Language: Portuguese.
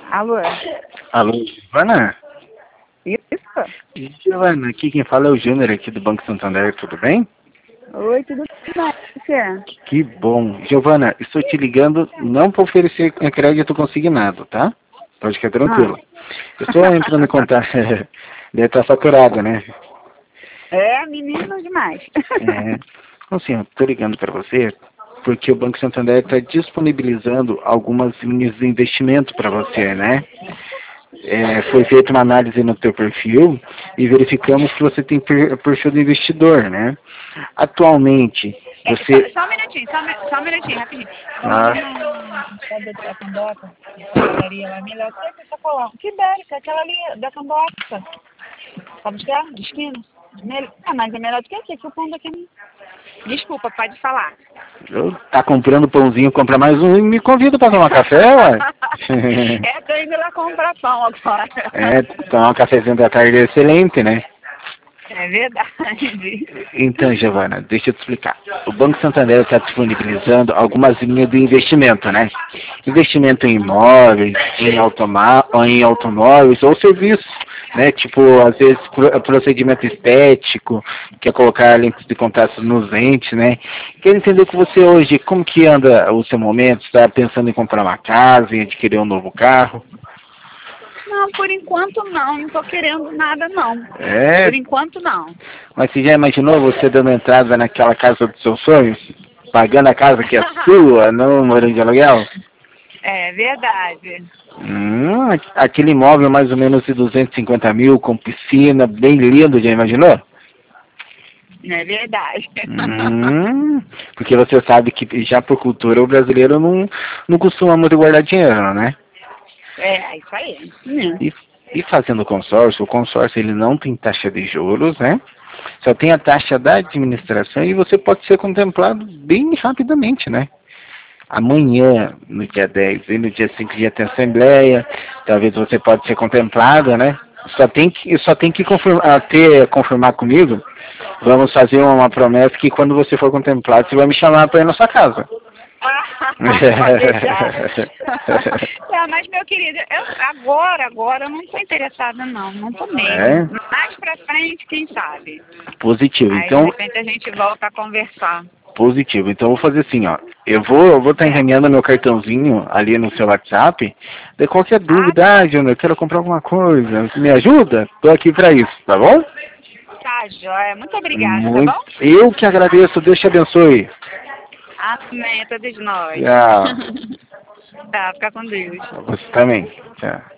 Alô? Alô, Giovana? Isso? Giovana, aqui quem fala é o Júnior aqui do Banco Santander, tudo bem? Oi, tudo bem? Você? Que bom. Giovana, estou te ligando não para oferecer crédito consignado, tá? Pode ficar tranquila. Eu estou entrando em contato. Deve estar saturado, né? É, menino demais. É. Assim, eu estou ligando para você porque o Banco Santander está disponibilizando algumas linhas de investimento para você, né? Foi feita uma análise no teu perfil e verificamos que você tem perfil de investidor, né? Atualmente, você... Só um minutinho, rapidinho. Ah, Da Camboca, padaria lá, melhor que você tá falando. Que Ibérica, aquela ali da Camboca. Sabe de cá? De esquina? Mas é melhor do que aqui, que o pão daqui. Desculpa, pode falar. tá comprando pãozinho, compra mais um e me convida para tomar café, ué. Tô indo lá comprar pão agora. Tomar um cafezinho da tarde é excelente, né? É verdade. Então, Giovana, deixa eu te explicar. O Banco Santander está disponibilizando algumas linhas de investimento, né? Investimento em imóveis, em automóveis ou serviços, né? Tipo, às vezes, procedimento estético, quer colocar lentes de contato nos dentes, né? Quero entender com você hoje, como que anda o seu momento? Está pensando em comprar uma casa, em adquirir um novo carro? Não, por enquanto não tô querendo nada não. É, Por enquanto não. mas você já imaginou você dando entrada naquela casa dos seus sonhos? Pagando a casa que é sua, não morando de aluguel? É verdade. Aquele imóvel mais ou menos de 250 mil, com piscina, bem lindo, já imaginou? É verdade. Porque você sabe que já por cultura o brasileiro não costuma muito guardar dinheiro, né? É, isso aí. E fazendo consórcio, o consórcio ele não tem taxa de juros, né? Só tem a taxa da administração e você pode ser contemplado bem rapidamente, né? Amanhã, no dia 10 e no dia 5 dia tem assembleia, talvez você pode ser contemplado, né? Só tem que confirmar comigo. Vamos fazer uma promessa que quando você for contemplado, você vai me chamar para ir na sua casa. Mas meu querido, agora eu não tô interessada não tô mesmo. É? Mais pra frente, quem sabe? Positivo. Aí Então, de repente a gente volta a conversar. positivo. Então, eu vou fazer assim, ó. Eu vou estar encaminhando meu cartãozinho ali no seu WhatsApp. De qualquer dúvida, Júnior, eu quero comprar alguma coisa. Me ajuda? Tô aqui para isso, tá bom? Tá, joia. Muito obrigada, tá bom? Eu que agradeço. Deus te abençoe. Amém, todos nós. Tchau. Tá, fica com Deus. Você também. Tchau.